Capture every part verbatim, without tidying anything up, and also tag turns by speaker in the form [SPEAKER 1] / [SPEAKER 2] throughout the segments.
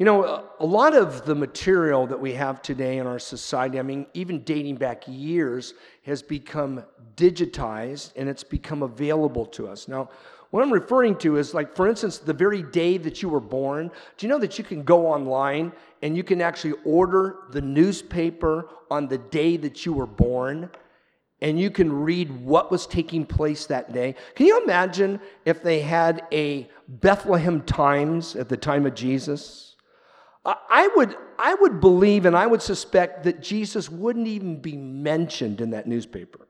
[SPEAKER 1] You know, a a lot of the material that we have today in our society, I mean, even dating back years, has become digitized and it's become available to us. Now, what I'm referring to is, like, for instance, the very day that you were born. Do you know that you can go online and you can actually order the newspaper on the day that you were born? And you can read what was taking place that day. Can you imagine if they had a Bethlehem Times at the time of Jesus? I I would, I would believe and I would suspect that Jesus wouldn't even be mentioned in that newspaper.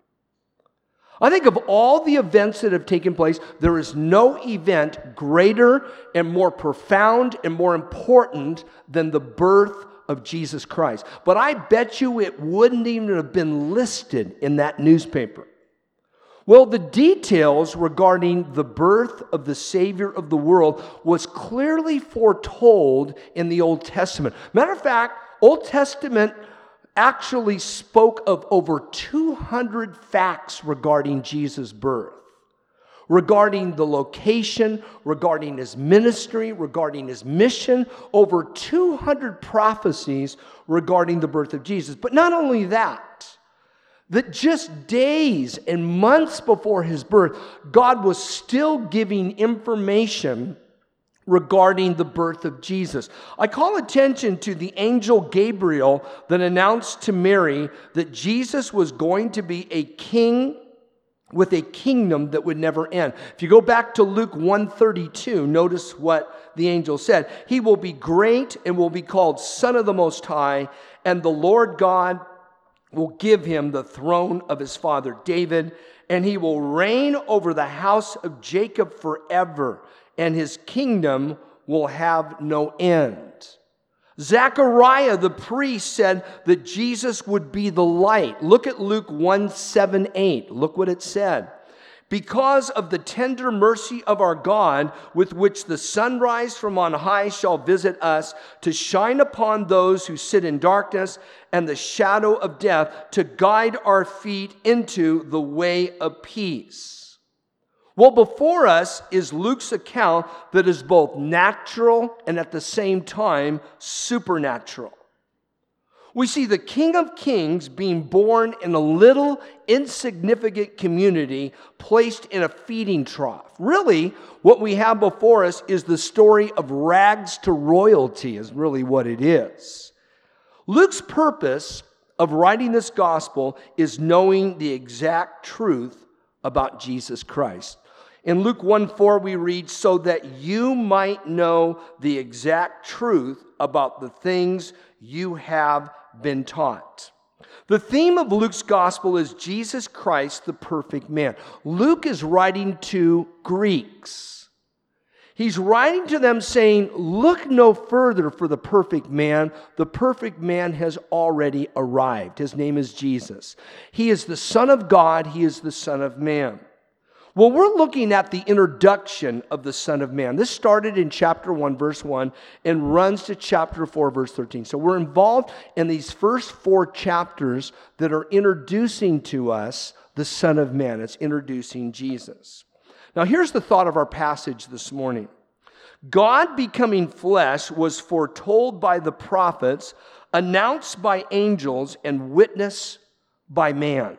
[SPEAKER 1] I think of all the events that have taken place, there is no event greater and more profound and more important than the birth of Jesus Christ. But I bet you it wouldn't even have been listed in that newspaper. Well, the details regarding the birth of the Savior of the world was clearly foretold in the Old Testament. Matter of fact, Old Testament actually spoke of over two hundred facts regarding Jesus' birth. Regarding the location, regarding his ministry, regarding his mission, over two hundred prophecies regarding the birth of Jesus. But not only that, that just days and months before his birth, God was still giving information regarding the birth of Jesus. I call attention to the angel Gabriel that announced to Mary that Jesus was going to be a king with a kingdom that would never end. If you go back to Luke one thirty-two, notice what the angel said. He will be great and will be called Son of the Most High, and the Lord God will give him the throne of his father David, and he will reign over the house of Jacob forever, and his kingdom will have no end. Zechariah the priest said that Jesus would be the light. Look at Luke one seven eight. Look what it said. Because of the tender mercy of our God, with which the sunrise from on high shall visit us, to shine upon those who sit in darkness and the shadow of death, to guide our feet into the way of peace. Well, before us is Luke's account that is both natural and at the same time supernatural. We see the King of Kings being born in a little insignificant community placed in a feeding trough. Really, what we have before us is the story of rags to royalty, is really what it is. Luke's purpose of writing this gospel is knowing the exact truth about Jesus Christ. In Luke one four we read, so that you might know the exact truth about the things you have been taught. The theme of Luke's gospel is Jesus Christ, the perfect man. Luke is writing to Greeks. He's writing to them saying, look no further for the perfect man. The perfect man has already arrived. His name is Jesus. He is the Son of God. He is the Son of Man. Well, we're looking at the introduction of the Son of Man. This started in chapter one, verse one, and runs to chapter four, verse thirteen. So we're involved in these first four chapters that are introducing to us the Son of Man. It's introducing Jesus. Now, here's the thought of our passage this morning. God becoming flesh was foretold by the prophets, announced by angels, and witnessed by man.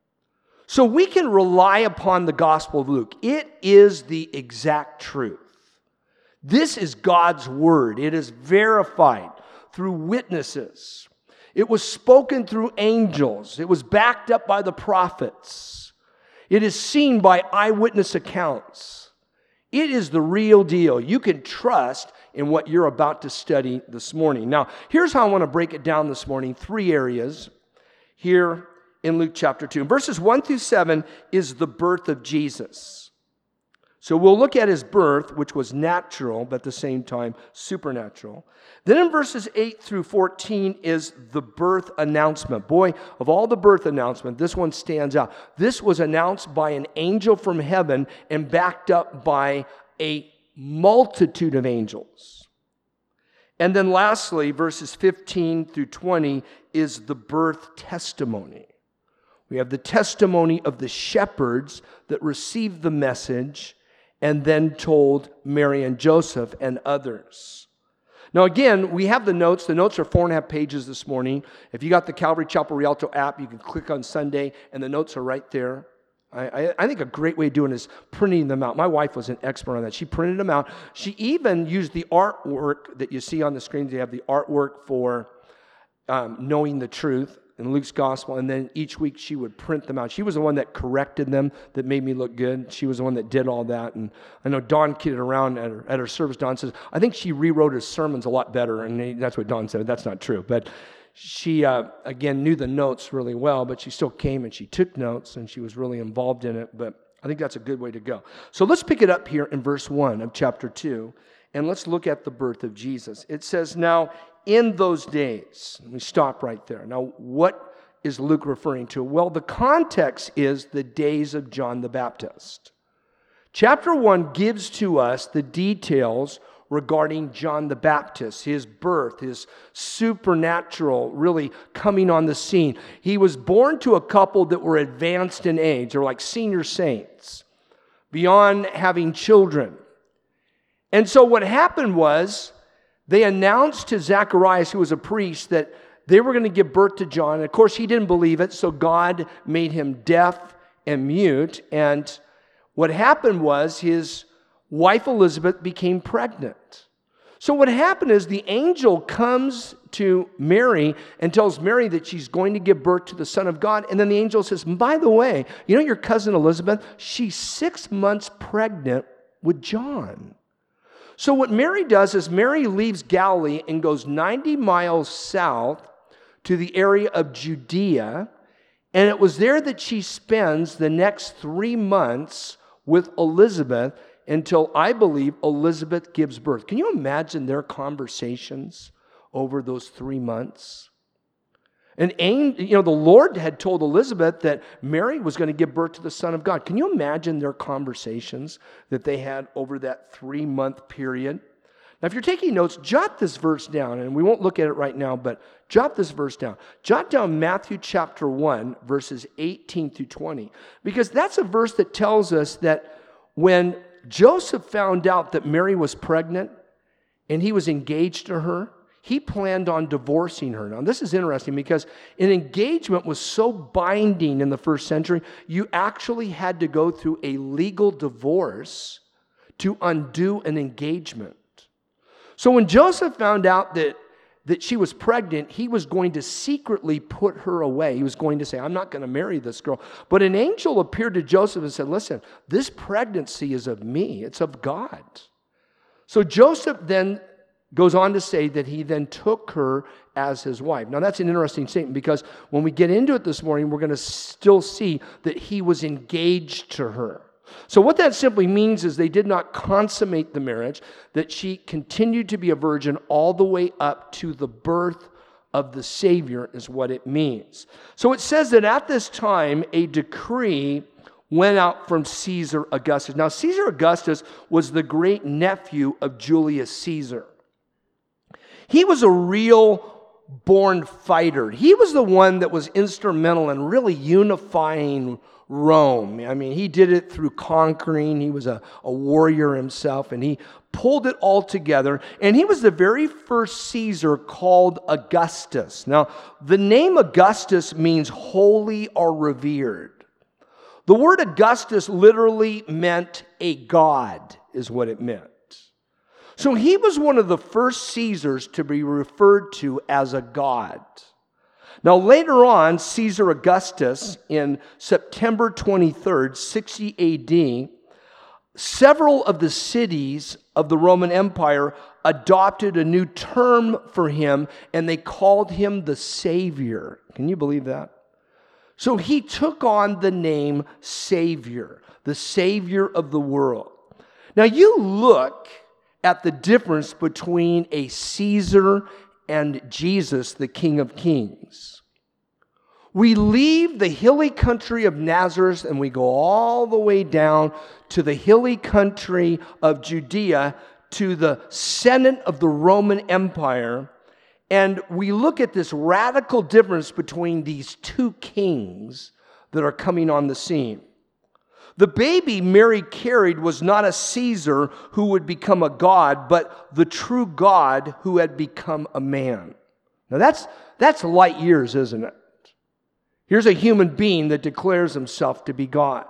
[SPEAKER 1] So we can rely upon the Gospel of Luke. It is the exact truth. This is God's word. It is verified through witnesses. It was spoken through angels. It was backed up by the prophets. It is seen by eyewitness accounts. It is the real deal. You can trust in what you're about to study this morning. Now, here's how I want to break it down this morning. Three areas here in Luke chapter two. Verses one through seven is the birth of Jesus. So we'll look at his birth, which was natural, but at the same time supernatural. Then in verses eight through fourteen is the birth announcement. Boy, of all the birth announcement, this one stands out. This was announced by an angel from heaven and backed up by a multitude of angels. And then lastly, verses fifteen through twenty is the birth testimony. We have the testimony of the shepherds that received the message and then told Mary and Joseph and others. Now, again, we have the notes. The notes are four and a half pages this morning. If you got the Calvary Chapel Rialto app, you can click on Sunday, and the notes are right there. I, I, I think a great way of doing it is printing them out. My wife was an expert on that. She printed them out. She even used the artwork that you see on the screen. They have the artwork for um, knowing the truth in Luke's gospel, and then each week she would print them out. She was the one that corrected them, that made me look good. She was the one that did all that. And I know Dawn kidded around at her, at her service. Dawn says, I think she rewrote her sermons a lot better, and that's what Dawn said. That's not true. But she, uh, again, knew the notes really well, but she still came and she took notes, and she was really involved in it. But I think that's a good way to go. So let's pick it up here in verse one of chapter two, and let's look at the birth of Jesus. It says, now, in those days, we stop right there. Now, what is Luke referring to? Well, the context is the days of John the Baptist. Chapter one gives to us the details regarding John the Baptist, his birth, his supernatural really coming on the scene. He was born to a couple that were advanced in age. They were like senior saints, beyond having children. And so what happened was, they announced to Zacharias, who was a priest, that they were going to give birth to John. And of course, he didn't believe it, so God made him deaf and mute. And what happened was his wife Elizabeth became pregnant. So what happened is the angel comes to Mary and tells Mary that she's going to give birth to the Son of God. And then the angel says, by the way, you know your cousin Elizabeth? She's six months pregnant with John. So what Mary does is Mary leaves Galilee and goes ninety miles south to the area of Judea. And it was there that she spends the next three months with Elizabeth until, I believe, Elizabeth gives birth. Can you imagine their conversations over those three months? And you know, the Lord had told Elizabeth that Mary was going to give birth to the Son of God. Can you imagine their conversations that they had over that three-month period? Now, if you're taking notes, jot this verse down, and we won't look at it right now, but jot this verse down. Jot down Matthew chapter one, verses eighteen through twenty, because that's a verse that tells us that when Joseph found out that Mary was pregnant and he was engaged to her, he planned on divorcing her. Now, this is interesting because an engagement was so binding in the first century, you actually had to go through a legal divorce to undo an engagement. So when Joseph found out that, that she was pregnant, he was going to secretly put her away. He was going to say, I'm not going to marry this girl. But an angel appeared to Joseph and said, listen, this pregnancy is of me. It's of God. So Joseph then goes on to say that he then took her as his wife. Now, that's an interesting statement because when we get into it this morning, we're going to still see that he was engaged to her. So what that simply means is they did not consummate the marriage, that she continued to be a virgin all the way up to the birth of the Savior is what it means. So it says that at this time, a decree went out from Caesar Augustus. Now, Caesar Augustus was the great nephew of Julius Caesar. He was a real born fighter. He was the one that was instrumental in really unifying Rome. I mean, he did it through conquering. He was a, a warrior himself, and he pulled it all together. And he was the very first Caesar called Augustus. Now, the name Augustus means holy or revered. The word Augustus literally meant a god, is what it meant. So he was one of the first Caesars to be referred to as a god. Now later on, Caesar Augustus, in September twenty-third, sixty A D, several of the cities of the Roman Empire adopted a new term for him, and they called him the Savior. Can you believe that? So he took on the name Savior, the Savior of the world. Now you look at the difference between a Caesar and Jesus, the King of Kings. We leave the hilly country of Nazareth and we go all the way down to the hilly country of Judea, to the Senate of the Roman Empire, and we look at this radical difference between these two kings that are coming on the scene. The baby Mary carried was not a Caesar who would become a god, but the true God who had become a man. Now that's, that's light years, isn't it? Here's a human being that declares himself to be God.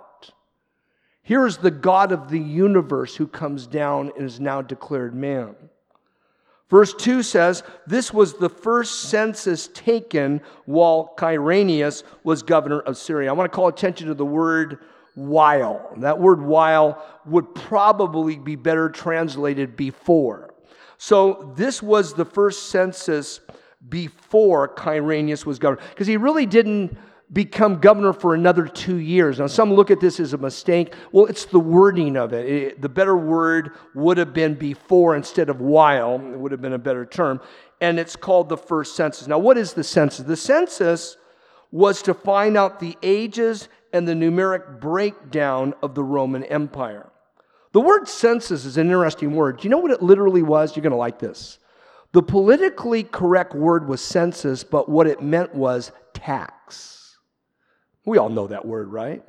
[SPEAKER 1] Here is the God of the universe who comes down and is now declared man. Verse two says, this was the first census taken while Quirinius was governor of Syria. I want to call attention to the word while. That word while would probably be better translated before. So this was the first census before Quirinius was governor, because he really didn't become governor for another two years. Now, some look at this as a mistake. Well, it's the wording of it. it. The better word would have been before instead of while. It would have been a better term. And it's called the first census. Now, what is the census? The census was to find out the ages and the numeric breakdown of the Roman Empire. The word census is an interesting word. Do you know what it literally was? You're going to like this. The politically correct word was census, but what it meant was tax. We all know that word, right?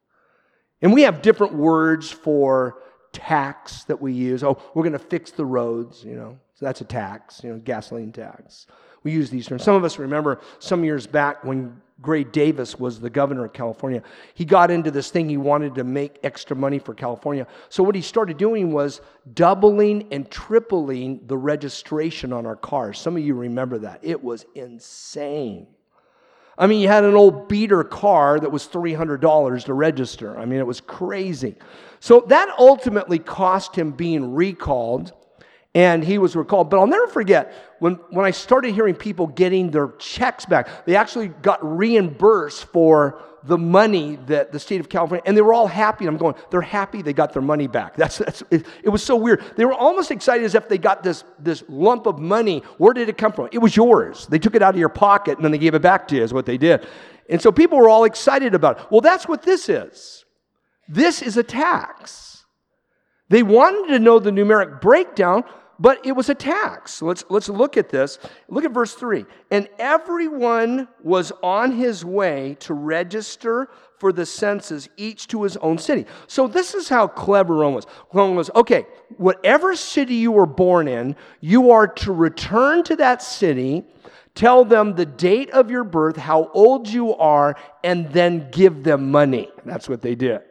[SPEAKER 1] And we have different words for tax that we use. Oh, we're going to fix the roads, you know. So that's a tax, you know, gasoline tax. We use these terms. Some of us remember some years back when Gray Davis was the governor of California. He got into this thing. He wanted to make extra money for California. So what he started doing was doubling and tripling the registration on our cars. Some of you remember that. It was insane. I mean, you had an old beater car that was three hundred dollars to register. I mean, it was crazy. So that ultimately cost him being recalled, and he was recalled. But I'll never forget, when, when I started hearing people getting their checks back, they actually got reimbursed for the money that the state of California, and they were all happy. I'm going, they're happy they got their money back. That's, that's it, it was so weird. They were almost excited as if they got this, this lump of money. Where did it come from? It was yours. They took it out of your pocket, and then they gave it back to you is what they did. And so people were all excited about it. Well, that's what this is. This is a tax. They wanted to know the numeric breakdown, but it was a tax. Let's, let's look at this. Look at verse three. And everyone was on his way to register for the census, each to his own city. So this is how clever Rome was. Rome was, okay, whatever city you were born in, you are to return to that city, tell them the date of your birth, how old you are, and then give them money. That's what they did.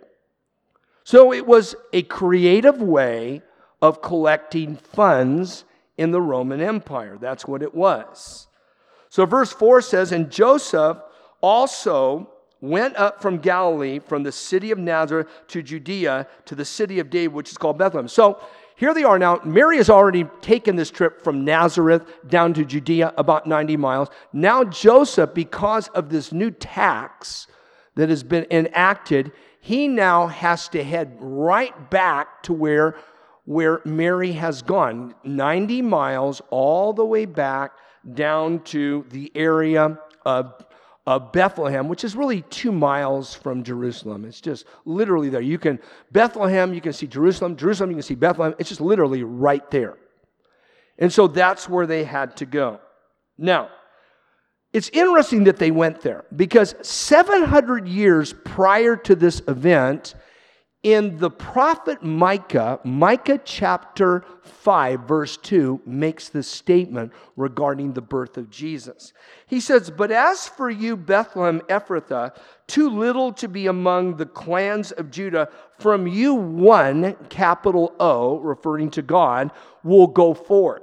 [SPEAKER 1] So it was a creative way of collecting funds in the Roman Empire. That's what it was. So verse four says, and Joseph also went up from Galilee, from the city of Nazareth to Judea, to the city of David, which is called Bethlehem. So here they are now. Mary has already taken this trip from Nazareth down to Judea, about ninety miles. Now Joseph, because of this new tax that has been enacted, he now has to head right back to where where Mary has gone, ninety miles all the way back down to the area of, of Bethlehem, which is really two miles from Jerusalem. It's just literally there. You can, Bethlehem, you can see Jerusalem. Jerusalem, you can see Bethlehem. It's just literally right there. And so that's where they had to go. Now, it's interesting that they went there because seven hundred years prior to this event, in the prophet Micah, Micah chapter five, verse two, makes this statement regarding the birth of Jesus. He says, but as for you, Bethlehem Ephrathah, too little to be among the clans of Judah, from you one, capital O, referring to God, will go forth.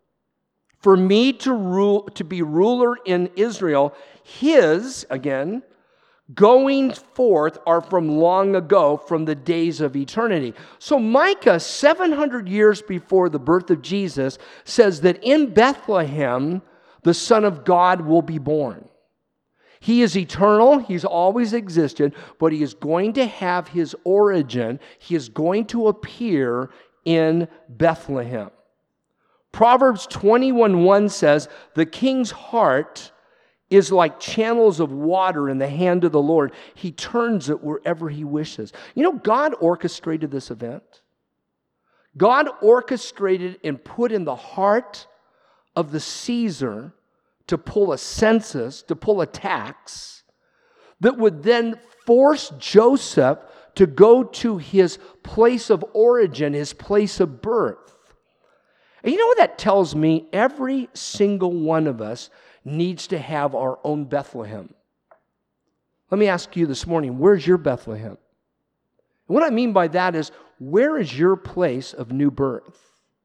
[SPEAKER 1] For me to rule, to be ruler in Israel, his, again, going forth are from long ago, from the days of eternity. So Micah, seven hundred years before the birth of Jesus, says that in Bethlehem, the Son of God will be born. He is eternal. He's always existed, but he is going to have his origin. He is going to appear in Bethlehem. Proverbs twenty-one one says, the king's heart is like channels of water in the hand of the Lord. He turns it wherever he wishes. You know, God orchestrated this event. God orchestrated and put in the heart of the Caesar to pull a census, to pull a tax, that would then force Joseph to go to his place of origin, his place of birth. And you know what that tells me? Every single one of us needs to have our own Bethlehem. Let me ask you this morning, where's your Bethlehem? And what I mean by that is, where is your place of new birth?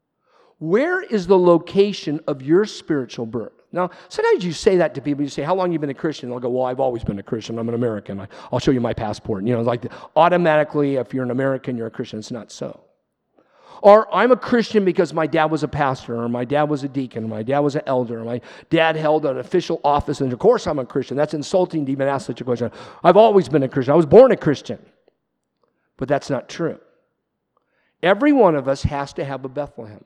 [SPEAKER 1] Where is the location of your spiritual birth? Now, sometimes you say that to people. You say, how long have you been a Christian? They'll go, well, I've always been a Christian. I'm an American. I, I'll show you my passport. You know, like automatically, if you're an American, you're a Christian. It's not so. Or I'm a Christian because my dad was a pastor, or my dad was a deacon, or my dad was an elder, or my dad held an official office, and of course I'm a Christian. That's insulting to even ask such a question. I've always been a Christian. I was born a Christian. But that's not true. Every one of us has to have a Bethlehem.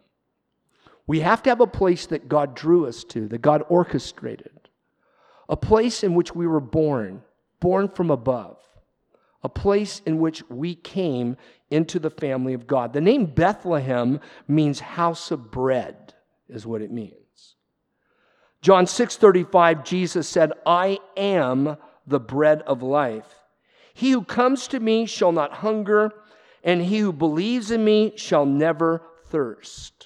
[SPEAKER 1] We have to have a place that God drew us to, that God orchestrated. A place in which we were born, born from above. A place in which we came into the family of God. The name Bethlehem means house of bread, is what it means. John six thirty-five, Jesus said, I am the bread of life. He who comes to me shall not hunger, and he who believes in me shall never thirst.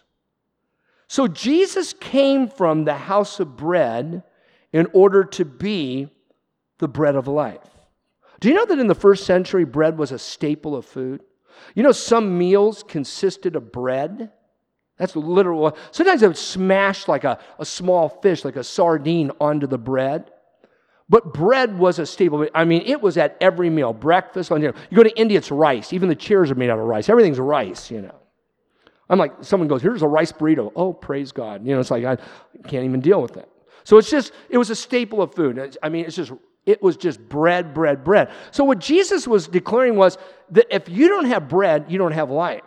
[SPEAKER 1] So Jesus came from the house of bread in order to be the bread of life. Do you know that in the first century, bread was a staple of food? You know, some meals consisted of bread. That's literal. Sometimes they would smash like a, a small fish, like a sardine, onto the bread. But bread was a staple. I mean, it was at every meal. Breakfast, lunch. You know, you go to India, it's rice. Even the chairs are made out of rice. Everything's rice, you know. I'm like, someone goes, here's a rice burrito. Oh, praise God. You know, it's like, I can't even deal with that. So it's just, it was a staple of food. I mean, it's just, it was just bread, bread, bread. So what Jesus was declaring was that if you don't have bread, you don't have life.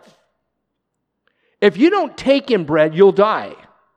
[SPEAKER 1] If you don't take in bread, you'll die.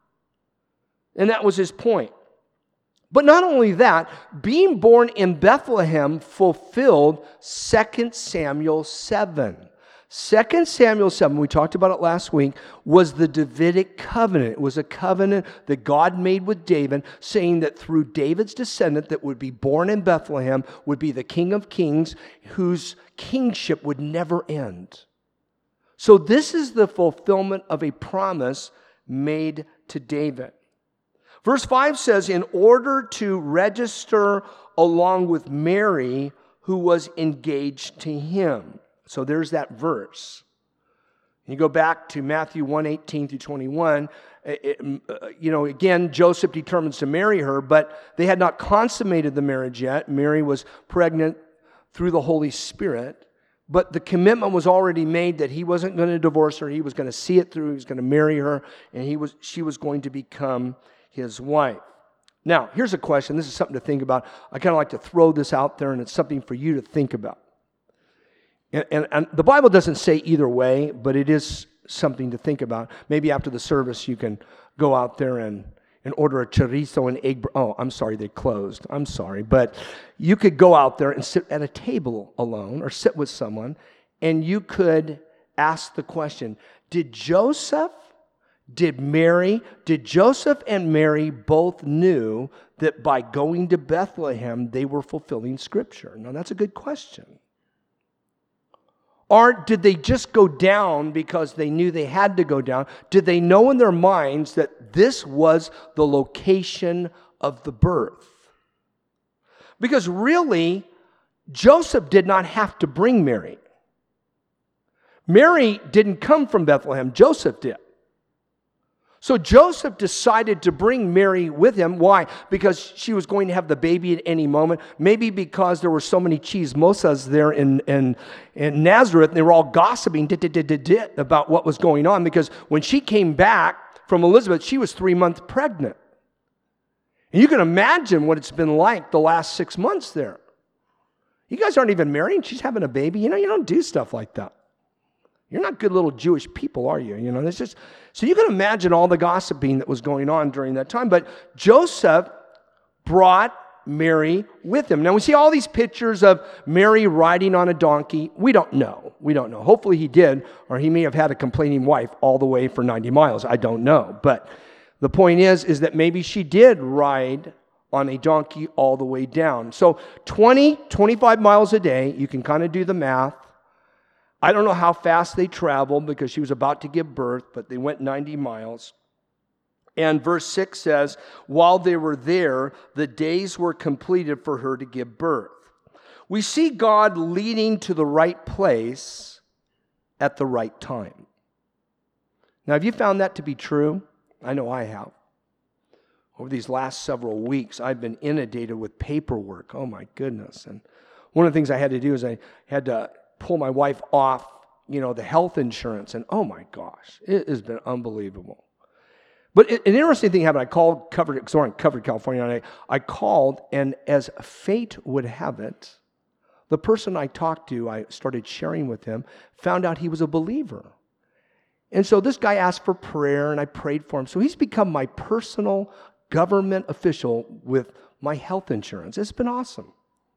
[SPEAKER 1] And that was his point. But not only that, being born in Bethlehem fulfilled Second Samuel seven. Second Samuel seven, we talked about it last week, was the Davidic covenant. It was a covenant that God made with David, saying that through David's descendant that would be born in Bethlehem would be the King of Kings, whose kingship would never end. So this is the fulfillment of a promise made to David. Verse five says, in order to register along with Mary, who was engaged to him. So there's that verse. You go back to Matthew one eighteen through twenty-one. It, uh, you know, again, Joseph determines to marry her, but they had not consummated the marriage yet. Mary was pregnant through the Holy Spirit, but the commitment was already made that he wasn't going to divorce her. He was going to see it through. He was going to marry her, and he was she was going to become his wife. Now, here's a question. This is something to think about. I kind of like to throw this out there, and it's something for you to think about. And, and, and the Bible doesn't say either way, but it is something to think about. Maybe after the service, you can go out there and, and order a chorizo and egg. Oh, I'm sorry, they closed. I'm sorry. But you could go out there and sit at a table alone or sit with someone, and you could ask the question, did Joseph, did Mary, did Joseph and Mary both knew that by going to Bethlehem, they were fulfilling Scripture? Now, that's a good question. Or did they just go down because they knew they had to go down? Did they know in their minds that this was the location of the birth? Because really, Joseph did not have to bring Mary. Mary didn't come from Bethlehem. Joseph did. So Joseph decided to bring Mary with him. Why? Because she was going to have the baby at any moment. Maybe because there were so many chismosas there in, in, in Nazareth, and they were all gossiping about what was going on. Because when she came back from Elizabeth, she was three months pregnant. And you can imagine what it's been like the last six months there. You guys aren't even married, and she's having a baby. You know, you don't do stuff like that. You're not good little Jewish people, are you? You know, it's just so you can imagine all the gossiping that was going on during that time. But Joseph brought Mary with him. Now we see all these pictures of Mary riding on a donkey. We don't know. We don't know. Hopefully he did, or he may have had a complaining wife all the way for ninety miles. I don't know. But the point is, is that maybe she did ride on a donkey all the way down. So twenty, twenty-five miles a day, you can kind of do the math. I don't know how fast they traveled because she was about to give birth, but they went ninety miles. And verse six says, while they were there, the days were completed for her to give birth. We see God leading to the right place at the right time. Now, have you found that to be true? I know I have. Over these last several weeks, I've been inundated with paperwork. Oh, my goodness. And one of the things I had to do is I had to pull my wife off, you know, the health insurance. And oh, my gosh, it has been unbelievable. But an interesting thing happened. I called, covered, because we're in Covered, California, and I, I called, and as fate would have it, the person I talked to, I started sharing with him, found out he was a believer. And so this guy asked for prayer, and I prayed for him. So he's become my personal government official with my health insurance. It's been awesome.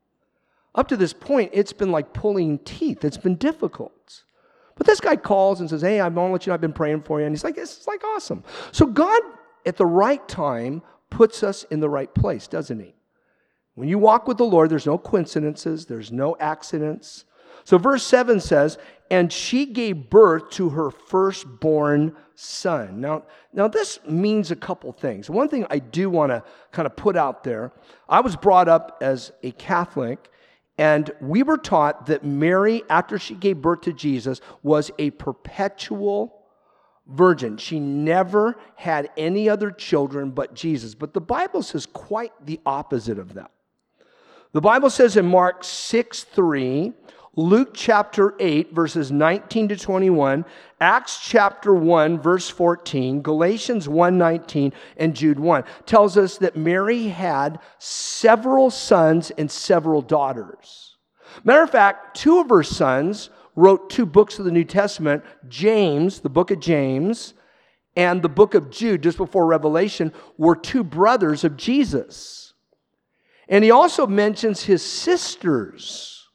[SPEAKER 1] Up to this point, it's been like pulling teeth. It's been difficult. But this guy calls and says, hey, I'm going to let you know I've been praying for you. And he's like, this is like awesome. So God, at the right time, puts us in the right place, doesn't he? When you walk with the Lord, there's no coincidences. There's no accidents. So verse seven says, and she gave birth to her firstborn son. Now, now this means a couple things. One thing I do want to kind of put out there, I was brought up as a Catholic, and we were taught that Mary, after she gave birth to Jesus, was a perpetual virgin. She never had any other children but Jesus. But the Bible says quite the opposite of that. The Bible says in Mark six three, Luke chapter eight, verses nineteen to twenty-one, Acts chapter one, verse fourteen, Galatians one nineteen, and Jude one, tells us that Mary had several sons and several daughters. Matter of fact, two of her sons wrote two books of the New Testament, James, the book of James, and the book of Jude, just before Revelation, were two brothers of Jesus. And he also mentions his sisters.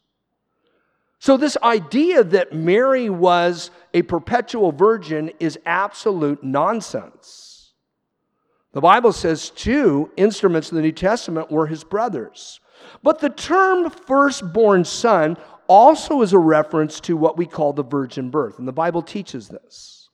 [SPEAKER 1] So this idea that Mary was a perpetual virgin is absolute nonsense. The Bible says two instruments of the New Testament were his brothers. But the term firstborn son also is a reference to what we call the virgin birth. And the Bible teaches this.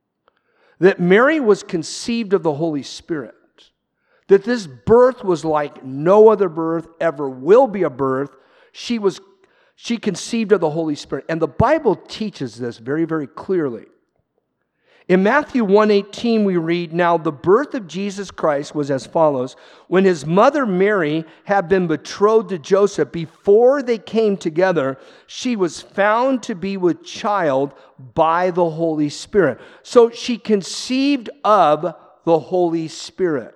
[SPEAKER 1] That Mary was conceived of the Holy Spirit. That this birth was like no other birth ever will be a birth. She was She conceived of the Holy Spirit. And the Bible teaches this very, very clearly. In Matthew one eighteen, we read, now the birth of Jesus Christ was as follows. When his mother Mary had been betrothed to Joseph, before they came together, she was found to be with child by the Holy Spirit. So she conceived of the Holy Spirit.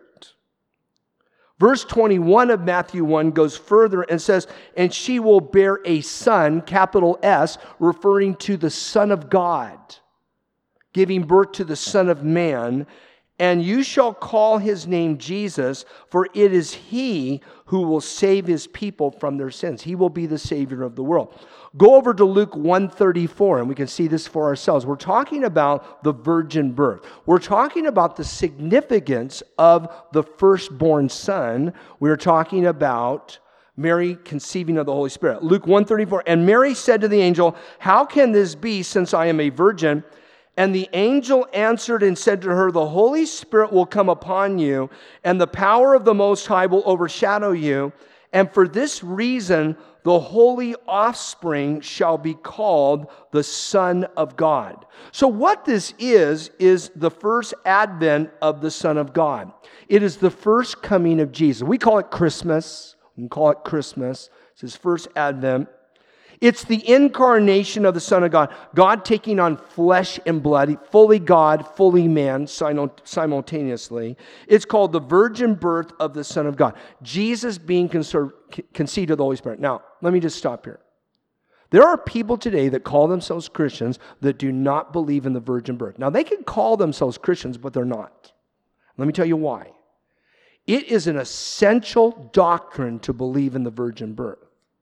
[SPEAKER 1] Verse twenty-one of Matthew one goes further and says, and she will bear a son, capital S, referring to the Son of God, giving birth to the Son of Man, and you shall call his name Jesus, for it is he who will save his people from their sins. He will be the Savior of the world. Go over to Luke one thirty-four, and we can see this for ourselves. We're talking about the virgin birth. We're talking about the significance of the firstborn son. We're talking about Mary conceiving of the Holy Spirit. Luke one thirty-four, and Mary said to the angel, how can this be since I am a virgin? And the angel answered and said to her, the Holy Spirit will come upon you, and the power of the Most High will overshadow you. And for this reason, the holy offspring shall be called the Son of God. So what this is, is the first advent of the Son of God. It is the first coming of Jesus. We call it Christmas. We can call it Christmas. It's his first advent. It's the incarnation of the Son of God. God taking on flesh and blood, fully God, fully man, simultaneously. It's called the virgin birth of the Son of God. Jesus being conceived of the Holy Spirit. Now, let me just stop here. There are people today that call themselves Christians that do not believe in the virgin birth. Now, they can call themselves Christians, but they're not. Let me tell you why. It is an essential doctrine to believe in the virgin birth.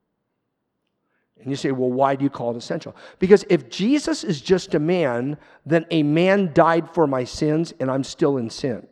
[SPEAKER 1] And you say, well, why do you call it essential? Because if Jesus is just a man, then a man died for my sins and I'm still in sin.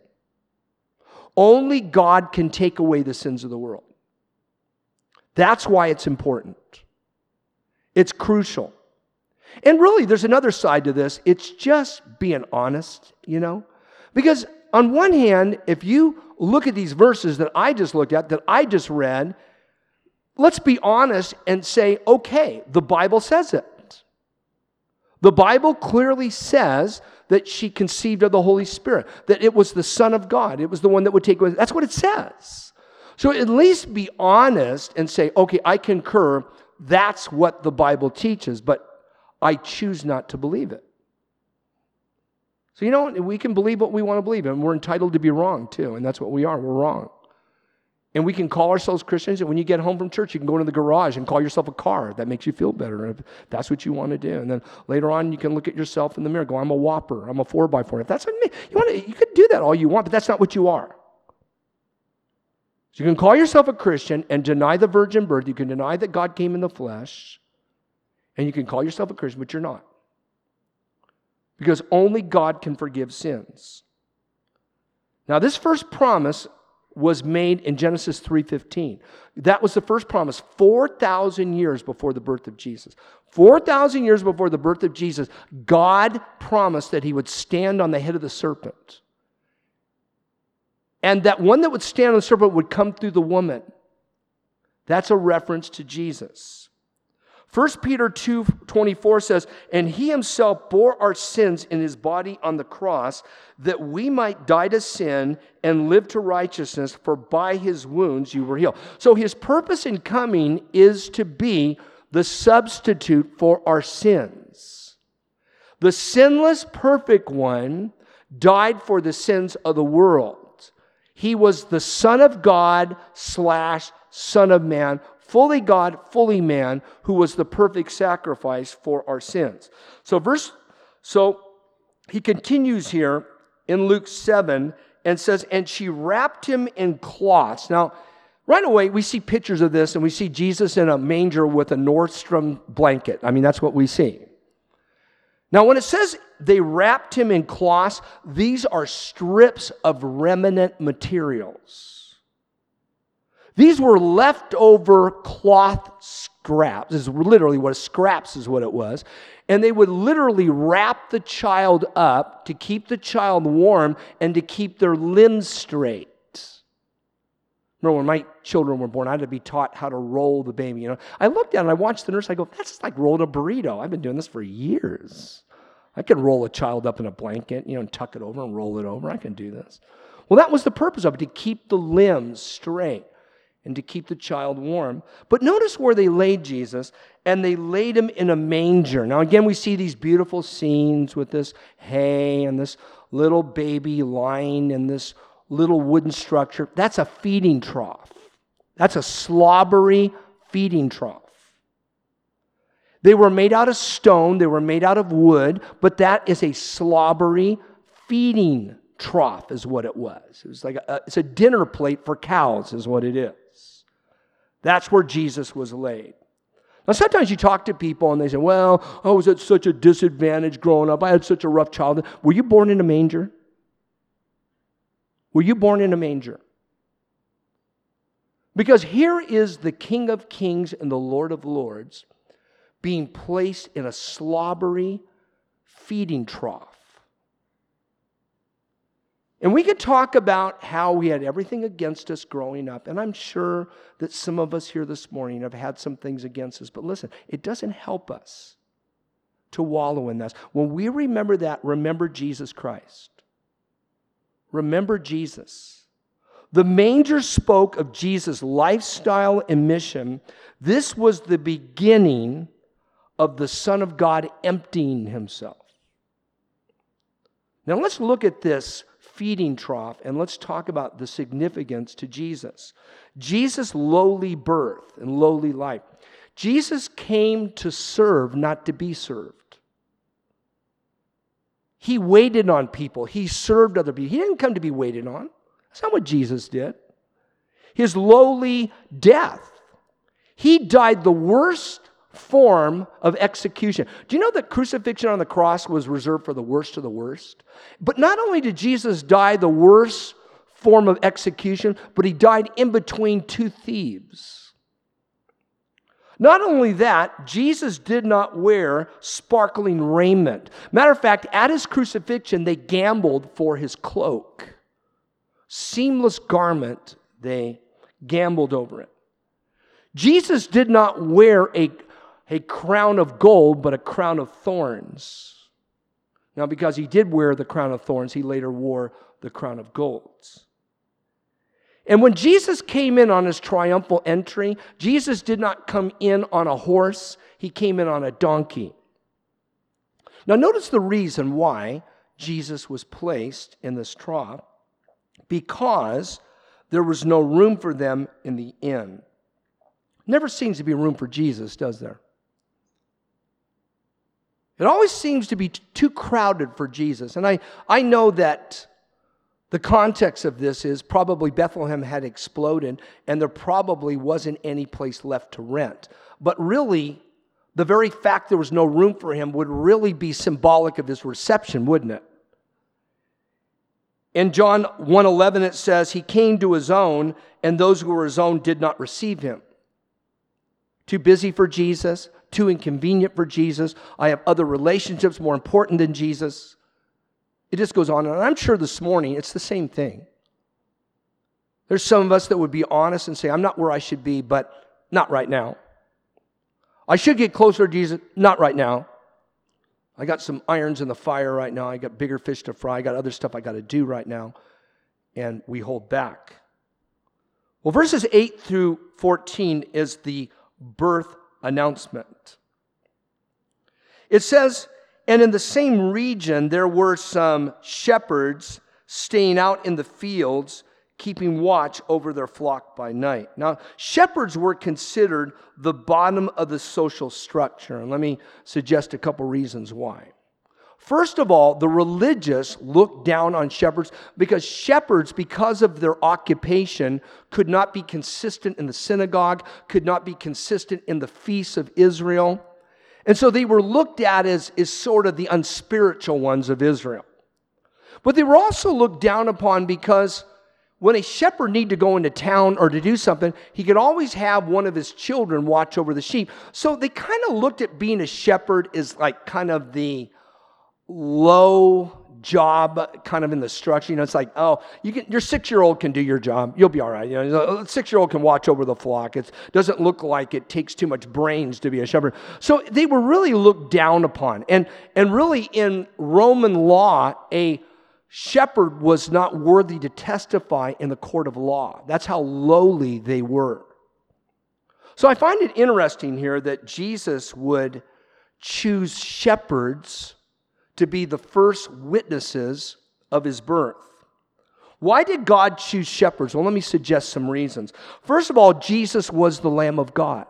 [SPEAKER 1] Only God can take away the sins of the world. That's why it's important. It's crucial. And really, there's another side to this. It's just being honest, you know? Because on one hand, if you look at these verses that I just looked at, that I just read, let's be honest and say, okay, the Bible says it. The Bible clearly says that she conceived of the Holy Spirit, that it was the Son of God. It was the one that would take away. That's what it says. So at least be honest and say, okay, I concur. That's what the Bible teaches, but I choose not to believe it. So you know, we can believe what we want to believe, and we're entitled to be wrong too, and that's what we are. We're wrong. And we can call ourselves Christians, and when you get home from church, you can go into the garage and call yourself a car. That makes you feel better if that's what you want to do. And then later on, you can look at yourself in the mirror, go, I'm a whopper, I'm a four by four. If that's what you want to, you could do that all you want, but that's not what you are. So you can call yourself a Christian and deny the virgin birth. You can deny that God came in the flesh, and you can call yourself a Christian, but you're not. Because only God can forgive sins. Now, this first promise was made in Genesis three fifteen. That was the first promise four thousand years before the birth of Jesus. four thousand years before the birth of Jesus, God promised that he would stand on the head of the serpent. And that one that would stand on the serpent would come through the woman. That's a reference to Jesus. First Peter two twenty-four says, and he himself bore our sins in his body on the cross, that we might die to sin and live to righteousness, for by his wounds you were healed. So his purpose in coming is to be the substitute for our sins. The sinless, perfect one died for the sins of the world. He was the Son of God slash Son of Man, fully God, fully man, who was the perfect sacrifice for our sins. So verse, so he continues here in Luke seven and says, and she wrapped him in cloths. Now, right away, we see pictures of this, and we see Jesus in a manger with a Nordstrom blanket. I mean, that's what we see. Now, when it says they wrapped him in cloths, these are strips of remnant materials. These were leftover cloth scraps. This is literally what a scraps is what it was. And they would literally wrap the child up to keep the child warm and to keep their limbs straight. Remember when my children were born, I had to be taught how to roll the baby. You know, I looked at it and I watched the nurse. I go, that's just like rolling a burrito. I've been doing this for years. I can roll a child up in a blanket, you know, and tuck it over and roll it over. I can do this. Well, that was the purpose of it, to keep the limbs straight and to keep the child warm. But notice where they laid Jesus, and they laid him in a manger. Now, again, we see these beautiful scenes with this hay and this little baby lying in this little wooden structure. That's a feeding trough. That's a slobbery feeding trough. They were made out of stone. They were made out of wood, but that is a slobbery feeding trough is what it was. It was like a, it's a dinner plate for cows is what it is. That's where Jesus was laid. Now, sometimes you talk to people and they say, well, I was at such a disadvantage growing up. I had such a rough childhood. Were you born in a manger? Were you born in a manger? Because here is the King of Kings and the Lord of Lords being placed in a slobbery feeding trough. And we could talk about how we had everything against us growing up. And I'm sure that some of us here this morning have had some things against us. But listen, it doesn't help us to wallow in this. When we remember that, remember Jesus Christ. Remember Jesus. The manger spoke of Jesus' lifestyle and mission. This was the beginning of the Son of God emptying himself. Now let's look at this feeding trough, and let's talk about the significance to Jesus. Jesus' lowly birth and lowly life. Jesus came to serve, not to be served. He waited on people. He served other people. He didn't come to be waited on. That's not what Jesus did. His lowly death. He died the worst form of execution. Do you know that crucifixion on the cross was reserved for the worst of the worst? But not only did Jesus die the worst form of execution, but he died in between two thieves. Not only that, Jesus did not wear sparkling raiment. Matter of fact, at his crucifixion, they gambled for his cloak. Seamless garment, they gambled over it. Jesus did not wear a, a crown of gold, but a crown of thorns. Now, because he did wear the crown of thorns, he later wore the crown of gold. And when Jesus came in on his triumphal entry, Jesus did not come in on a horse, he came in on a donkey. Now, notice the reason why Jesus was placed in this trough. Because there was no room for them in the inn. Never seems to be room for Jesus, does there? It always seems to be t- too crowded for Jesus. And I, I know that the context of this is probably Bethlehem had exploded and there probably wasn't any place left to rent. But really, the very fact there was no room for him would really be symbolic of his reception, wouldn't it? In John one eleven it says, he came to his own, and those who were his own did not receive him. Too busy for Jesus, too inconvenient for Jesus. I have other relationships more important than Jesus. It just goes on, and I'm sure this morning it's the same thing. There's some of us that would be honest and say, I'm not where I should be, but not right now. I should get closer to Jesus, not right now. I got some irons in the fire right now. I got bigger fish to fry. I got other stuff I got to do right now. And we hold back. Well, verses eight through fourteen is the birth announcement. It says, and in the same region there were some shepherds staying out in the fields, keeping watch over their flock by night. Now, shepherds were considered the bottom of the social structure. And let me suggest a couple reasons why. First of all, the religious looked down on shepherds because shepherds, because of their occupation, could not be consistent in the synagogue, could not be consistent in the feasts of Israel. And so they were looked at as, as sort of the unspiritual ones of Israel. But they were also looked down upon because when a shepherd needed to go into town or to do something, he could always have one of his children watch over the sheep. So they kind of looked at being a shepherd as like kind of the low job kind of in the structure. You know, it's like, oh, you can, your six-year-old can do your job. You'll be all right. You know, a six-year-old can watch over the flock. It doesn't look like it takes too much brains to be a shepherd. So they were really looked down upon. And, and really in Roman law, a shepherd was not worthy to testify in the court of law. That's how lowly they were. So I find it interesting here that Jesus would choose shepherds to be the first witnesses of his birth. Why did God choose shepherds? Well, let me suggest some reasons. First of all, Jesus was the Lamb of God.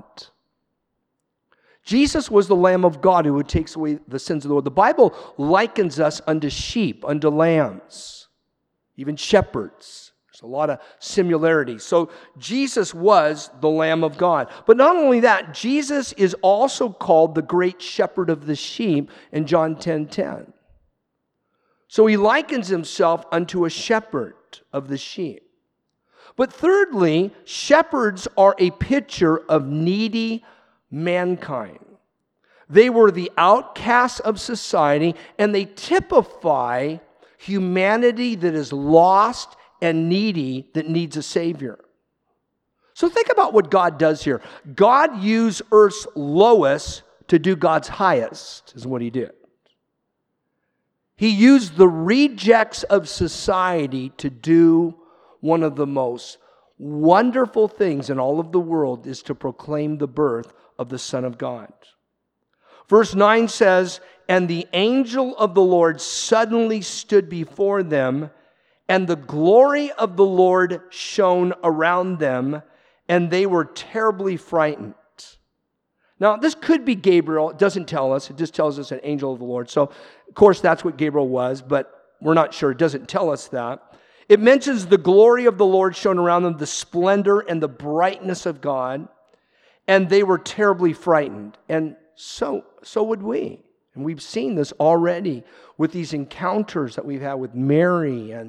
[SPEAKER 1] Jesus was the Lamb of God who takes away the sins of the world. The Bible likens us unto sheep, unto lambs, even shepherds. There's a lot of similarities. So Jesus was the Lamb of God. But not only that, Jesus is also called the great shepherd of the sheep in John ten ten. So he likens himself unto a shepherd of the sheep. But thirdly, shepherds are a picture of needy mankind. They were the outcasts of society, and they typify humanity that is lost and needy that needs a Savior. So think about what God does here. God used earth's lowest to do God's highest, is what he did. He used the rejects of society to do one of the most wonderful things in all of the world, is to proclaim the birth of the Son of God. Verse nine says, and the angel of the Lord suddenly stood before them, and the glory of the Lord shone around them, and they were terribly frightened. Now, this could be Gabriel. It doesn't tell us. It just tells us an angel of the Lord. So, of course, that's what Gabriel was, but we're not sure. It doesn't tell us that. It mentions the glory of the Lord shone around them, the splendor and the brightness of God, and they were terribly frightened. And so, so would we. And we've seen this already with these encounters that we've had with Mary and,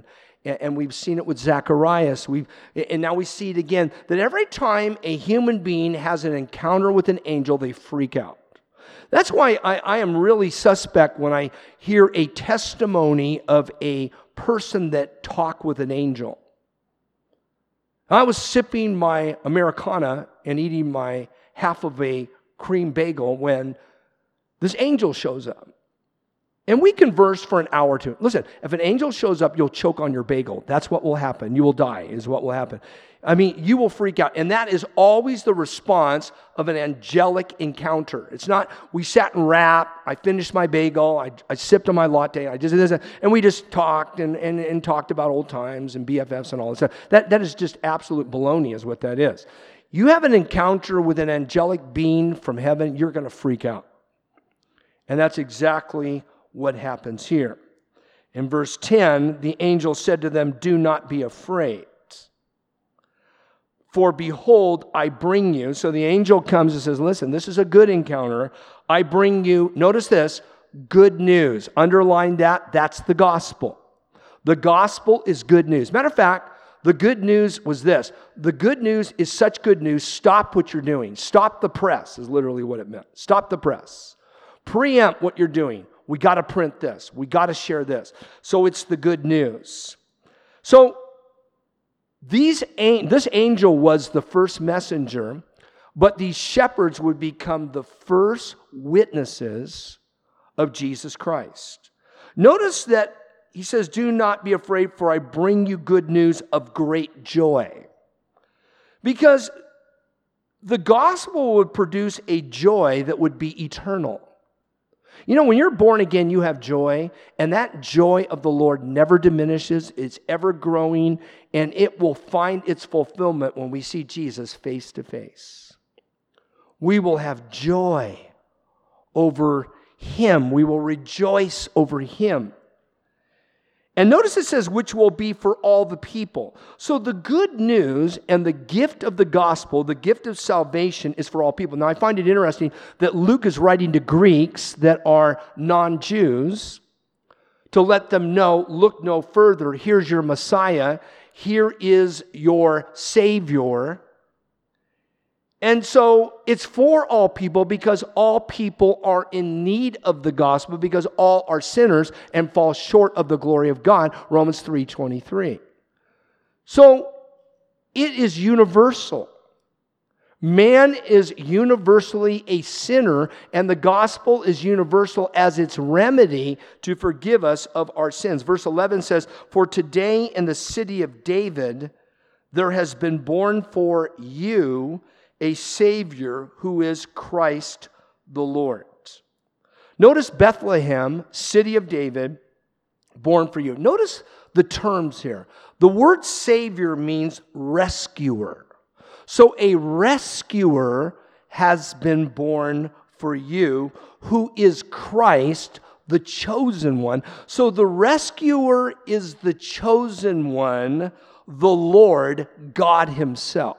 [SPEAKER 1] And, and we've seen it with Zacharias. We've, and now we see it again, that every time a human being has an encounter with an angel, they freak out. That's why I, I am really suspect when I hear a testimony of a person that talked with an angel. I was sipping my Americana and eating my half of a cream bagel when this angel shows up. And we converse for an hour or two. Listen, if an angel shows up, you'll choke on your bagel. That's what will happen. You will die, is what will happen. I mean, you will freak out. And that is always the response of an angelic encounter. It's not, we sat and rapped, I finished my bagel, I, I sipped on my latte, I just, and we just talked and, and, and talked about old times and B F Fs and all this stuff. That, that is just absolute baloney is what that is. You have an encounter with an angelic being from heaven, you're going to freak out. And that's exactly what happens here. In verse ten, the angel said to them, "Do not be afraid. For behold, I bring you." So the angel comes and says, listen, this is a good encounter. I bring you, notice this, good news. Underline that, that's the gospel. The gospel is good news. Matter of fact, the good news was this. The good news is such good news, stop what you're doing. Stop the press is literally what it meant. Stop the press. Preempt what you're doing. We got to print this. We got to share this. So it's the good news. So these this angel was the first messenger, but these shepherds would become the first witnesses of Jesus Christ. Notice that he says, "Do not be afraid, for I bring you good news of great joy." Because the gospel would produce a joy that would be eternal. You know, when you're born again, you have joy, and that joy of the Lord never diminishes. It's ever growing, and it will find its fulfillment when we see Jesus face to face. We will have joy over him. We will rejoice over him. And notice it says, which will be for all the people. So the good news and the gift of the gospel, the gift of salvation, is for all people. Now I find it interesting that Luke is writing to Greeks that are non-Jews to let them know, look no further, here's your Messiah, here is your Savior. And so it's for all people because all people are in need of the gospel because all are sinners and fall short of the glory of God, Romans three twenty-three. So it is universal. Man is universally a sinner, and the gospel is universal as its remedy to forgive us of our sins. Verse eleven says, "For today in the city of David there has been born for you a Savior who is Christ the Lord." Notice Bethlehem, city of David, born for you. Notice the terms here. The word Savior means rescuer. So a rescuer has been born for you, who is Christ, the chosen one. So the rescuer is the chosen one, the Lord, God himself.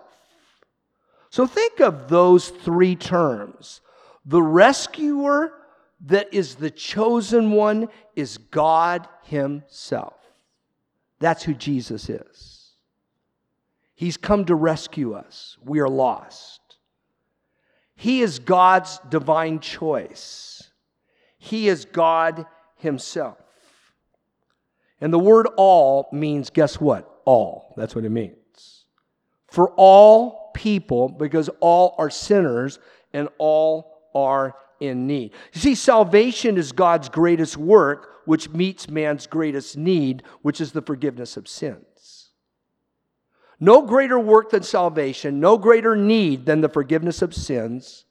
[SPEAKER 1] So think of those three terms. The rescuer that is the chosen one is God himself. That's who Jesus is. He's come to rescue us. We are lost. He is God's divine choice. He is God himself. And the word all means, guess what? All. That's what it means. For all people, because all are sinners and all are in need. You see, salvation is God's greatest work, which meets man's greatest need, which is the forgiveness of sins. No greater work than salvation, no greater need than the forgiveness of sins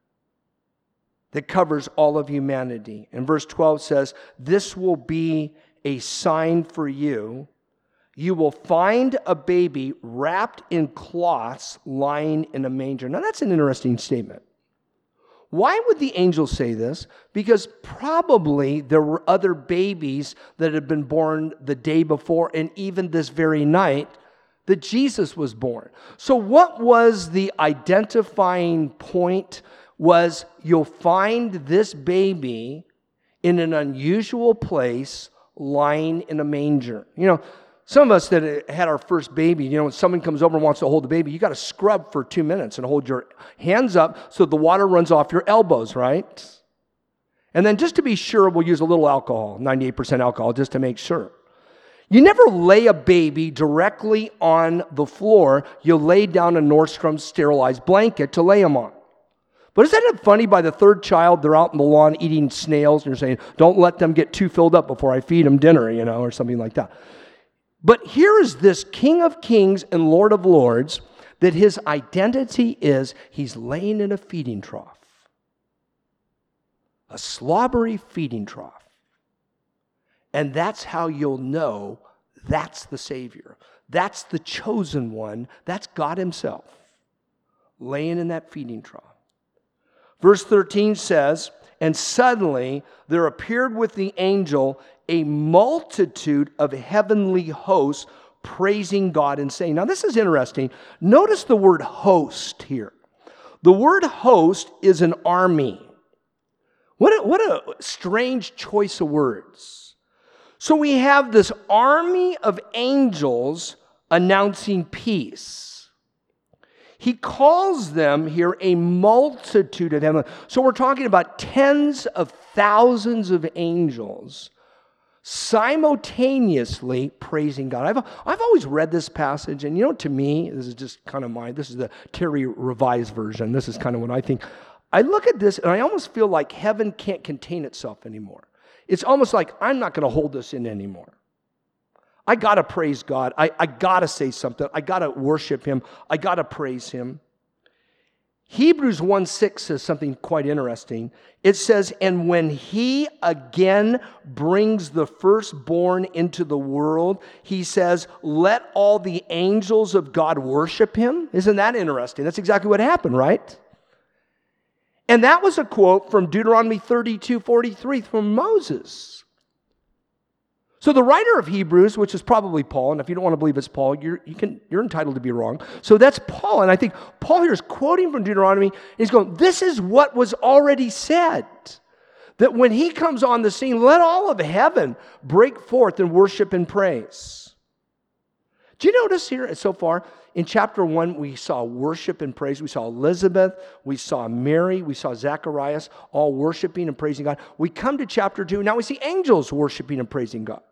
[SPEAKER 1] that covers all of humanity. And verse twelve says, "This will be a sign for you. You will find a baby wrapped in cloths lying in a manger." Now that's an interesting statement. Why would the angel say this? Because probably there were other babies that had been born the day before and even this very night that Jesus was born. So what was the identifying point? Was you'll find this baby in an unusual place lying in a manger. You know, Some of us that had our first baby, you know, when someone comes over and wants to hold the baby, you got to scrub for two minutes and hold your hands up so the water runs off your elbows, right? And then just to be sure, we'll use a little alcohol, ninety-eight percent alcohol, just to make sure. You never lay a baby directly on the floor. You lay down a Nordstrom's sterilized blanket to lay them on. But isn't it funny, by the third child, they're out in the lawn eating snails, and you're saying, don't let them get too filled up before I feed them dinner, you know, or something like that. But here is this King of Kings and Lord of Lords, that his identity is he's laying in a feeding trough. A slobbery feeding trough. And that's how you'll know that's the Savior. That's the chosen one. That's God himself, laying in that feeding trough. Verse thirteen says, and suddenly there appeared with the angel a multitude of heavenly hosts praising God and saying, now this is interesting. Notice the word host here. The word host is an army. What a, what a strange choice of words. So we have this army of angels announcing peace. He calls them here a multitude of heaven. So we're talking about tens of thousands of angels simultaneously praising God. I've, I've always read this passage, and you know, to me, this is just kind of my, this is the Terry Revised version. This is kind of what I think. I look at this, and I almost feel like heaven can't contain itself anymore. It's almost like, I'm not going to hold this in anymore. I got to praise God. I, I got to say something. I got to worship him. I got to praise him. Hebrews one six says something quite interesting. It says, and when he again brings the firstborn into the world, he says, let all the angels of God worship him. Isn't that interesting? That's exactly what happened, right? And that was a quote from Deuteronomy thirty-two forty-three from Moses. So the writer of Hebrews, which is probably Paul, and if you don't want to believe it's Paul, you're, you can, you're entitled to be wrong. So that's Paul, and I think Paul here is quoting from Deuteronomy, and he's going, this is what was already said, that when he comes on the scene, let all of heaven break forth in worship and praise. Do you notice here so far, in chapter one, we saw worship and praise. We saw Elizabeth, we saw Mary, we saw Zacharias, all worshiping and praising God. We come to chapter two, now we see angels worshiping and praising God.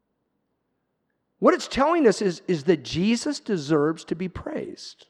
[SPEAKER 1] What it's telling us is, is that Jesus deserves to be praised.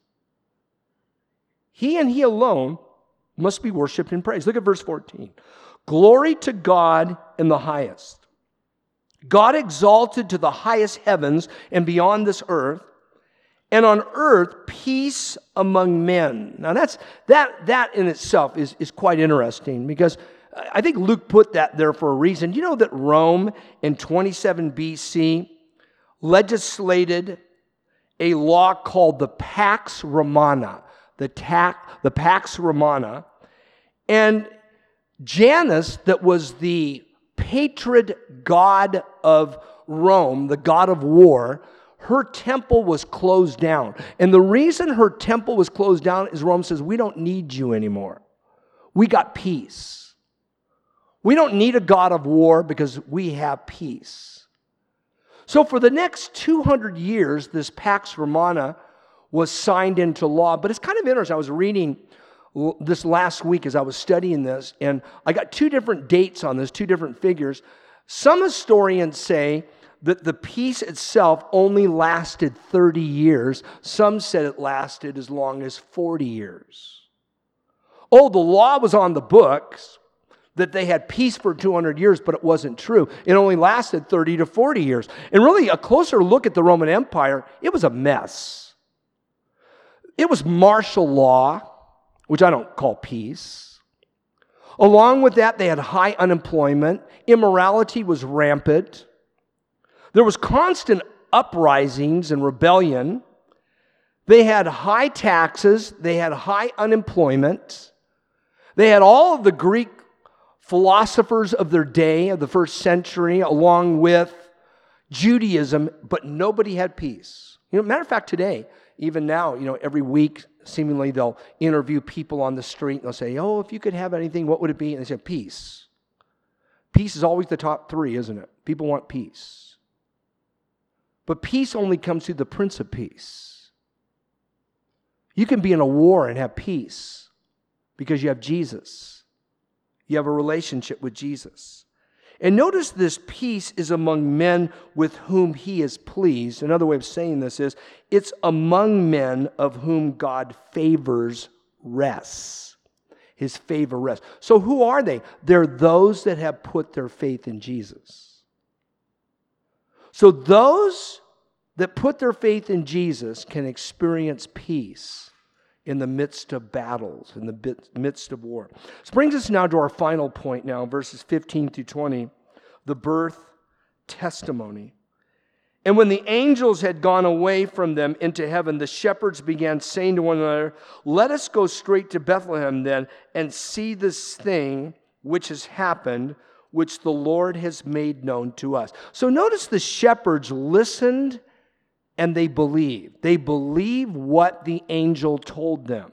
[SPEAKER 1] He and he alone must be worshiped and praised. Look at verse fourteen. Glory to God in the highest. God exalted to the highest heavens and beyond this earth, and on earth peace among men. Now that's that that in itself is, is quite interesting, because I think Luke put that there for a reason. You know that Rome in twenty-seven B C legislated a law called the Pax Romana, the, ta- the Pax Romana, and Janus, that was the patron god of Rome, the god of war, her temple was closed down. And the reason her temple was closed down is Rome says, we don't need you anymore. We got peace. We don't need a god of war because we have peace. So for the next two hundred years, this Pax Romana was signed into law. But it's kind of interesting. I was reading this last week as I was studying this, and I got two different dates on this, two different figures. Some historians say that the peace itself only lasted thirty years. Some said it lasted as long as forty years. Oh, the law was on the books that they had peace for two hundred years, but it wasn't true. It only lasted thirty to forty years. And really, a closer look at the Roman Empire, it was a mess. It was martial law, which I don't call peace. Along with that, they had high unemployment. Immorality was rampant. There was constant uprisings and rebellion. They had high taxes. They had high unemployment. They had all of the Greek philosophers of their day, of the first century, along with Judaism, but nobody had peace. You know, matter of fact, today, even now, you know, every week, seemingly they'll interview people on the street, and they'll say, oh, if you could have anything, what would it be? And they say, peace. Peace is always the top three, isn't it? People want peace. But peace only comes through the Prince of Peace. You can be in a war and have peace because you have Jesus. You have a relationship with Jesus. And notice this peace is among men with whom he is pleased. Another way of saying this is, it's among men of whom God favors rests. His favor rests. So who are they? They're those that have put their faith in Jesus. So those that put their faith in Jesus can experience peace in the midst of battles, in the midst of war. This brings us now to our final point now, verses fifteen through twenty, the birth testimony. And when the angels had gone away from them into heaven, the shepherds began saying to one another, "Let us go straight to Bethlehem then, and see this thing which has happened, which the Lord has made known to us." So notice the shepherds listened and they believed. They believed what the angel told them.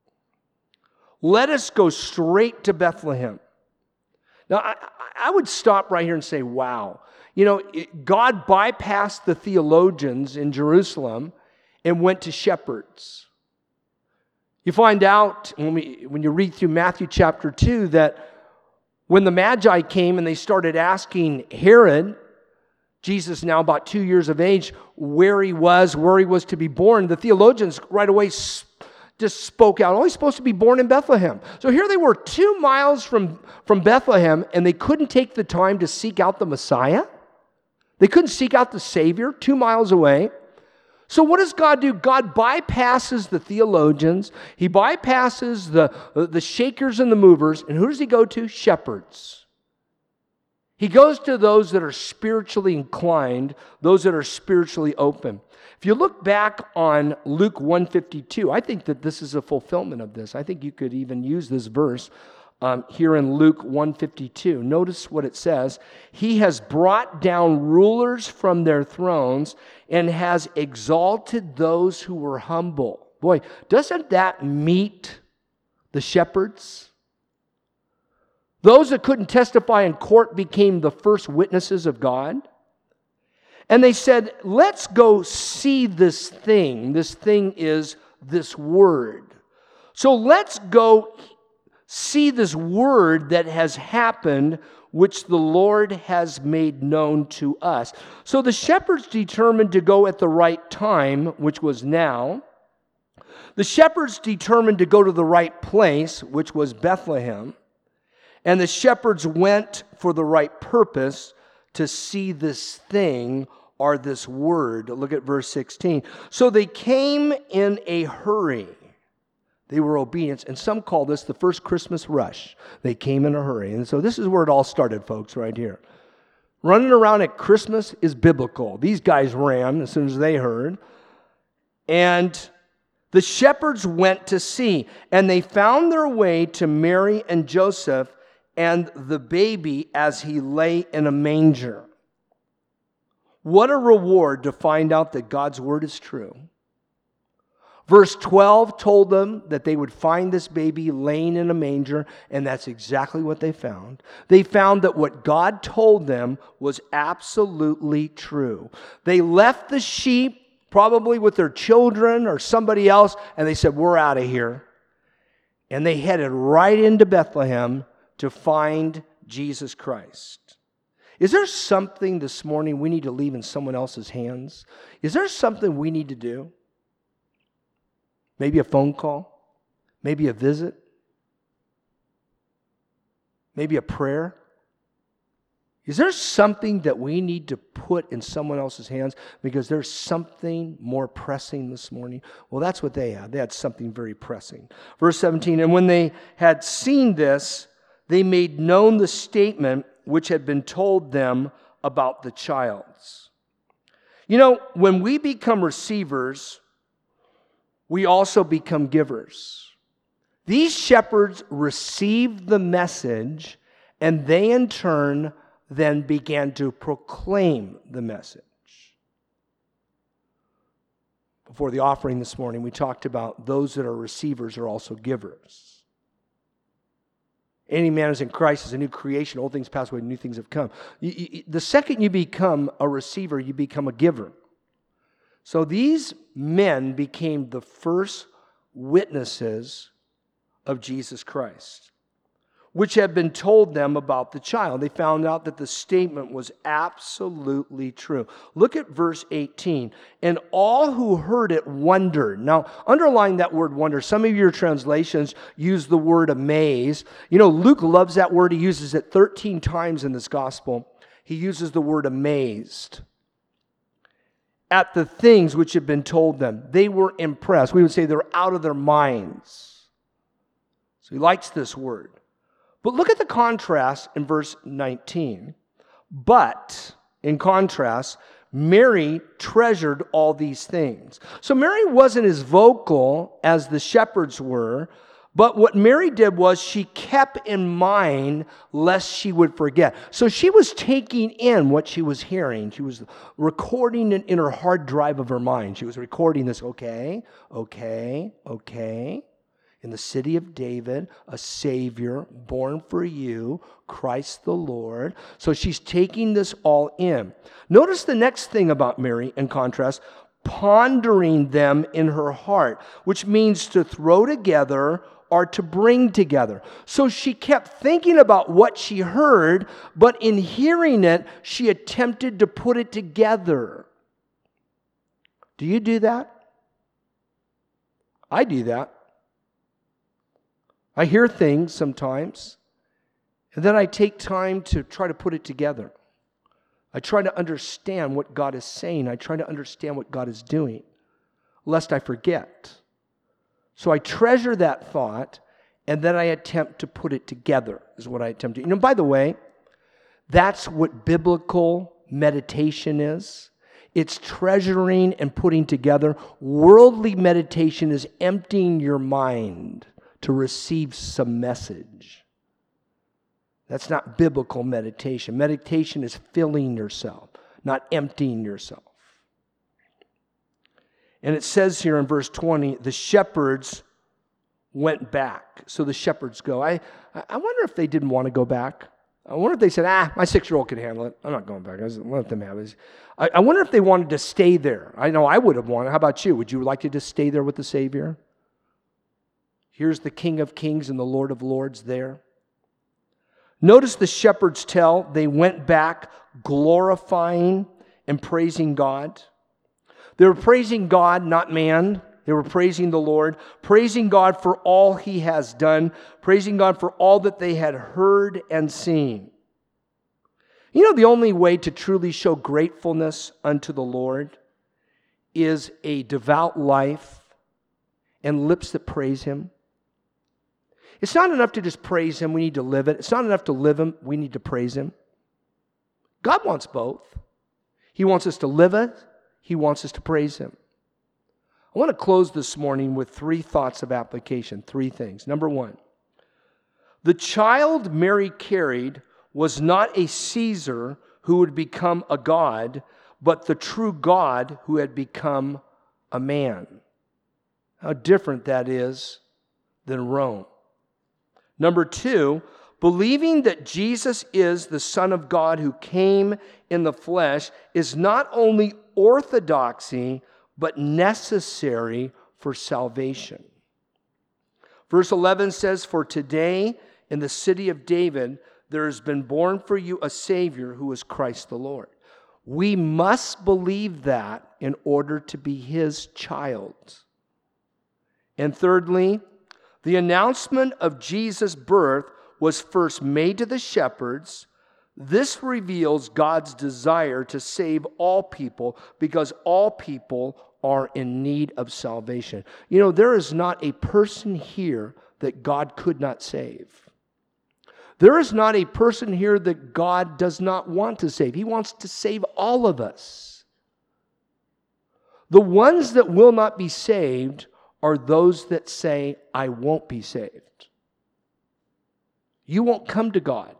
[SPEAKER 1] Let us go straight to Bethlehem. Now, I, I would stop right here and say, wow. You know, it, God bypassed the theologians in Jerusalem and went to shepherds. You find out when, we, when you read through Matthew chapter two that when the Magi came and they started asking Herod, Jesus now about two years of age, where he was, where he was to be born, the theologians right away just spoke out, oh, he's supposed to be born in Bethlehem. So here they were two miles from, from Bethlehem, and they couldn't take the time to seek out the Messiah. They couldn't seek out the Savior two miles away. So what does God do? God bypasses the theologians. He bypasses the, the shakers and the movers. And who does he go to? Shepherds. He goes to those that are spiritually inclined, those that are spiritually open. If you look back on Luke one fifty-two, I think that this is a fulfillment of this. I think you could even use this verse um, here in Luke one fifty-two. Notice what it says. He has brought down rulers from their thrones and has exalted those who were humble. Boy, doesn't that meet the shepherds? Those that couldn't testify in court became the first witnesses of God. And they said, let's go see this thing. This thing is this word. So let's go see this word that has happened, which the Lord has made known to us. So the shepherds determined to go at the right time, which was now. The shepherds determined to go to the right place, which was Bethlehem. And the shepherds went for the right purpose to see this thing or this word. Look at verse sixteen. So they came in a hurry. They were obedient. And some call this the first Christmas rush. They came in a hurry. And so this is where it all started, folks, right here. Running around at Christmas is biblical. These guys ran as soon as they heard. And the shepherds went to see. And they found their way to Mary and Joseph and the baby as he lay in a manger. What a reward to find out that God's word is true. Verse twelve told them that they would find this baby laying in a manger, and that's exactly what they found. They found that what God told them was absolutely true. They left the sheep, probably with their children or somebody else, and they said, we're out of here. And they headed right into Bethlehem to find Jesus Christ. Is there something this morning we need to leave in someone else's hands? Is there something we need to do? Maybe a phone call? Maybe a visit? Maybe a prayer? Is there something that we need to put in someone else's hands because there's something more pressing this morning? Well, that's what they had. They had something very pressing. Verse seventeen, and when they had seen this, they made known the statement which had been told them about the child's. You know, when we become receivers, we also become givers. These shepherds received the message, and they in turn then began to proclaim the message. Before the offering this morning, we talked about those that are receivers are also givers. Any man is in Christ is a new creation. Old things pass away, new things have come. You, you, the second you become a receiver, you become a giver. So these men became the first witnesses of Jesus Christ, which had been told them about the child. They found out that the statement was absolutely true. Look at verse eighteen. And all who heard it wondered. Now, underline that word wonder. Some of your translations use the word amaze. You know, Luke loves that word. He uses it thirteen times in this gospel. He uses the word amazed at the things which had been told them. They were impressed. We would say they're out of their minds. So he likes this word. But look at the contrast in verse nineteen. But, in contrast, Mary treasured all these things. So Mary wasn't as vocal as the shepherds were, but what Mary did was she kept in mind lest she would forget. So she was taking in what she was hearing. She was recording it in her hard drive of her mind. She was recording this, okay, okay, okay. In the city of David, a Savior born for you, Christ the Lord. So she's taking this all in. Notice the next thing about Mary, in contrast, pondering them in her heart, which means to throw together or to bring together. So she kept thinking about what she heard, but in hearing it, she attempted to put it together. Do you do that? I do that. I hear things sometimes, and then I take time to try to put it together. I try to understand what God is saying. I try to understand what God is doing, lest I forget. So I treasure that thought, and then I attempt to put it together, is what I attempt to. You know, by the way, that's what biblical meditation is. It's treasuring and putting together. Worldly meditation is emptying your mind to receive some message. That's not biblical meditation. Meditation is filling yourself, not emptying yourself. And it says here in verse twenty, the shepherds went back. So the shepherds go. I, I wonder if they didn't want to go back. I wonder if they said, ah, my six-year-old can handle it. I'm not going back. I just let them have it. I, I wonder if they wanted to stay there. I know I would have wanted. How about you? Would you like to just stay there with the Savior? Here's the King of Kings and the Lord of Lords there. Notice the shepherds tell, they went back glorifying and praising God. They were praising God, not man. They were praising the Lord, praising God for all He has done, praising God for all that they had heard and seen. You know, the only way to truly show gratefulness unto the Lord is a devout life and lips that praise Him. It's not enough to just praise Him, we need to live it. It's not enough to live Him, we need to praise Him. God wants both. He wants us to live it, He wants us to praise Him. I want to close this morning with three thoughts of application, three things. Number one, the child Mary carried was not a Caesar who would become a god, but the true God who had become a man. How different that is than Rome. Number two, believing that Jesus is the Son of God who came in the flesh is not only orthodoxy, but necessary for salvation. Verse eleven says, for today in the city of David, there has been born for you a Savior who is Christ the Lord. We must believe that in order to be His child. And thirdly, the announcement of Jesus' birth was first made to the shepherds. This reveals God's desire to save all people because all people are in need of salvation. You know, there is not a person here that God could not save. There is not a person here that God does not want to save. He wants to save all of us. The ones that will not be saved are those that say, I won't be saved. You won't come to God.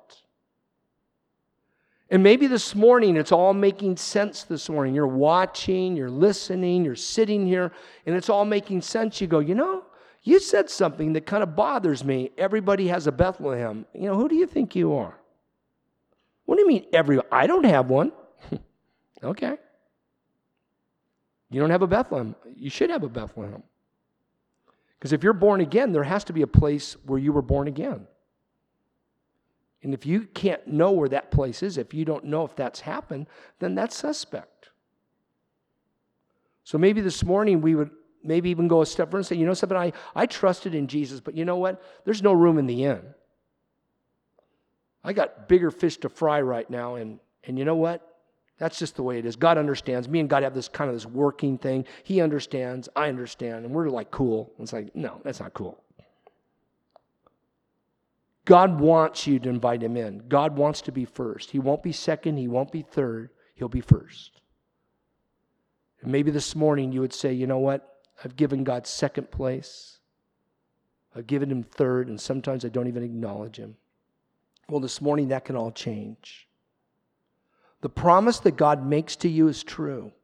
[SPEAKER 1] And maybe this morning it's all making sense this morning. You're watching, you're listening, you're sitting here, and it's all making sense. You go, you know, you said something that kind of bothers me. Everybody has a Bethlehem. You know, who do you think you are? What do you mean every? I don't have one. Okay. You don't have a Bethlehem. You should have a Bethlehem. Because if you're born again, there has to be a place where you were born again. And if you can't know where that place is, if you don't know if that's happened, then that's suspect. So maybe this morning we would maybe even go a step further and say, you know something, I, I trusted in Jesus, but you know what? There's no room in the inn. I got bigger fish to fry right now, and, and you know what? That's just the way it is. God understands. Me and God have this kind of this working thing. He understands. I understand. And we're like, cool. It's like, no, that's not cool. God wants you to invite him in. God wants to be first. He won't be second. He won't be third. He'll be first. And maybe this morning you would say, you know what? I've given God second place. I've given him third, and sometimes I don't even acknowledge him. Well, this morning that can all change. The promise that God makes to you is true.